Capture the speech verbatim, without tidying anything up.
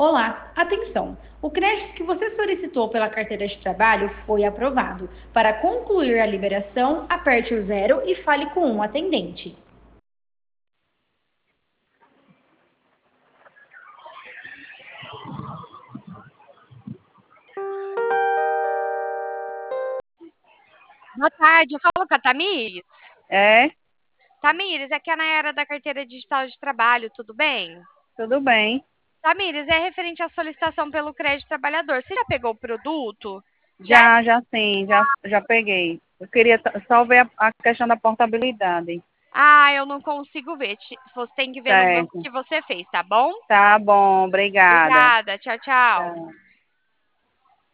Olá, atenção! O crédito que você solicitou pela carteira de trabalho foi aprovado. Para concluir a liberação, aperte o zero e fale com um atendente. Boa tarde, eu falo com a Tamires? É, Tamires, aqui é a Nayara da Carteira Digital de Trabalho, tudo bem? tudo bem. Tamires, é referente à solicitação pelo crédito trabalhador. Você já pegou o produto? Já? Já, já sim, já, já peguei. Eu queria t- só ver a, a questão da portabilidade. Ah, eu não consigo ver. Te- Você tem que ver no banco Certo. que você fez, tá bom? Tá bom, obrigada. Obrigada, tchau, tchau. Tchau.